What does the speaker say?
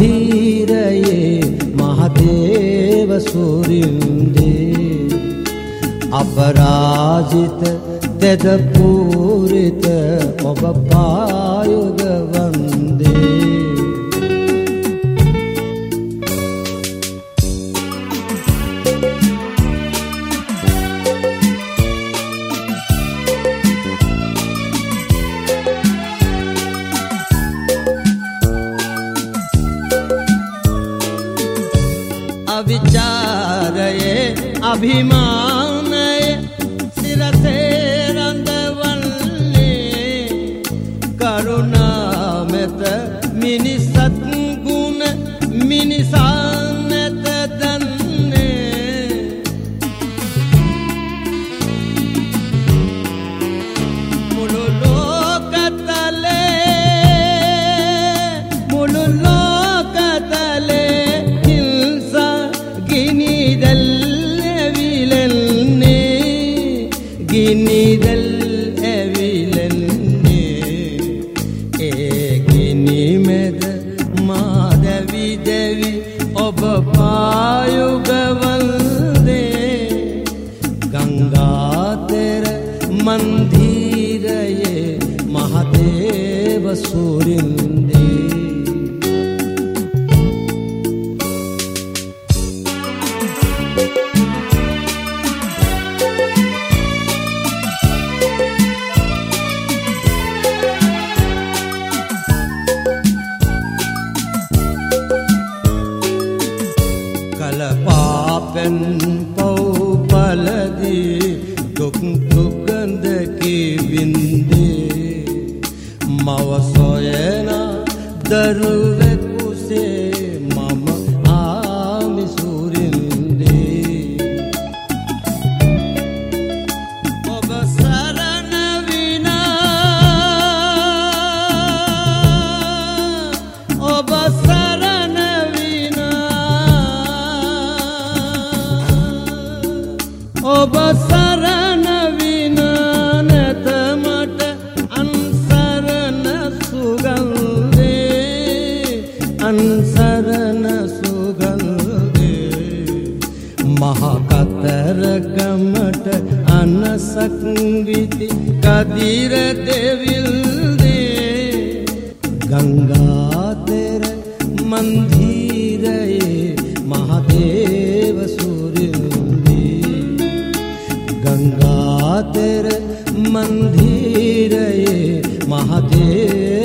මන්දිරයේ මහදේව සූරින්දේ අපරාජිත තෙද පූරිත ඔබ පායුග වන්දේ අවිචාරයේ අභිමානයේ සිරසේ රඳවන්නේ කරුණාමෙත මිනිසත් ගුණ මිනිසා නැත දන්නේ මුළු ලෝකතලේ ගිනිදල් ඇවිලන්නේ ඒ ගිනි මැද මා දැවි දැවි ඔබ පායුග වන්දේ ගංගා තෙර මන්දිරයේ මහදේව සූරින්දේ පාපෙන් පව් බලදී දුක් දුගඳ කිවින්දේ මව සොයන දරුවෙකුසේ මම ආමි සූරින්දේ ඔබ සරණ විනා ඔබ සරණ ඔබ සරණ විනා නැත මට අන්සරණ සුගන්ධේ අන්සරණ සුගන්ධේ මහා කතරගමට අනසක් විති කදිර දෙවිල්දේ ගංගා තෙර මන්දිරයේ මහදේව සූරින්දේ ගංගා තෙර මන්දිරයේ මහදේව